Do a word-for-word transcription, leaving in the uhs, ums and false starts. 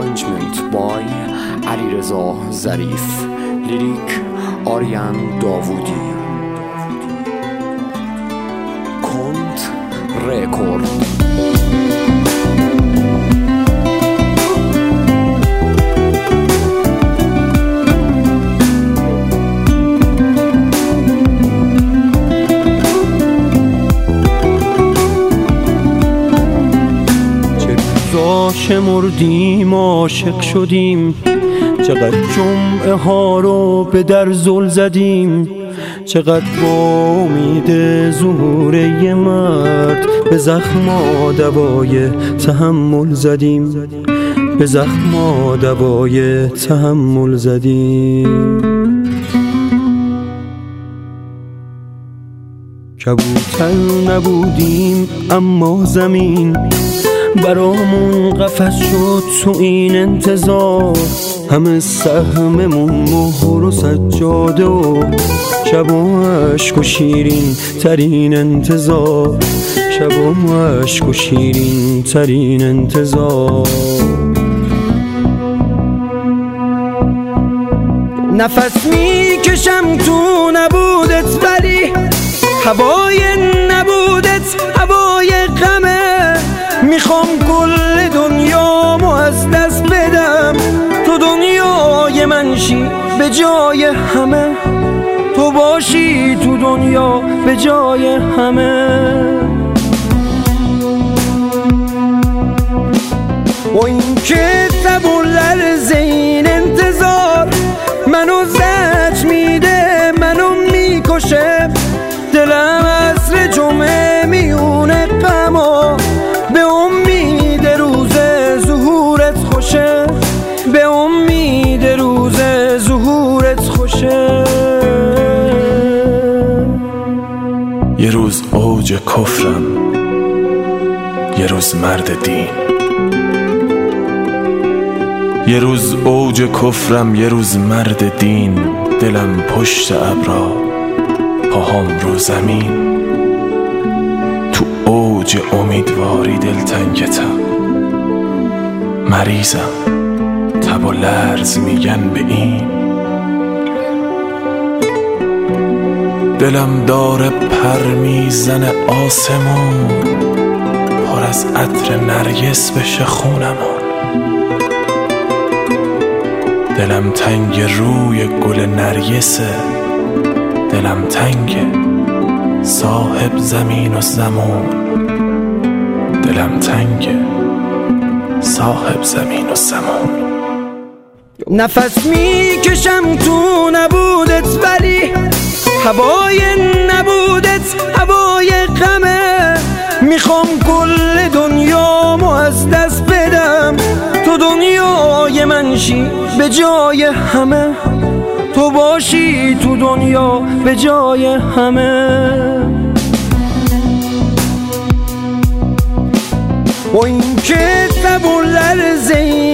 Arrangement by علیرضا ظریف. لیریک آریان داوودی. کنت رکورد. شمردیم عاشق شدیم، چقدر جمعه ها رو به در زل زدیم، چقدر با امید ظهور یه مرد به زخما دوای تحمل زدیم، به زخما دوای تحمل زدیم. کبوتر نبودیم اما زمین برامون قفس شد تو این انتظار، همه سهممون مهر و سجاده و شب و عشق و شیرین ترین انتظار، شب و عشق و شیرین ترین انتظار. نفس میکشم تو نبودت ولی هوای نبودت هوای غمه، میخوام کل دنیامو از دست بدم، تو دنیای من شی به جای همه، تو باشی تو دنیا به جای همه. و این که تب و لرز این انتظار منو زج میده، منو میکشه، دلم عصر جمعه میونه غما، به امید روز ظهورت خوشه، به امید روز ظهورت خوشه. یه روز اوج کفرم، یه روز مرد دین، یه روز اوج کفرم، یه روز مرد دین، دلم پشت ابرا، پاهام رو زمین، تو اوج امیدواری دلتنگتم، مریضم تب و لرز میگن به این، دلم داره پر میزنه آسمون، پر از عطر نرگس بشه خونمون، دلم تنگ روی گل نرگسه، دلم تنگ صاحب زمین و زمان، دلم تنگ صاحب زمین و زمان. نفس میکشم تو نبودت ولی هوای نبودت هوای غمه، میخوام کل دنیامو از دست بدم، تو دنیای من شی به جای همه، تو باشی تو دنیا به جای همه. و این که تب و لرز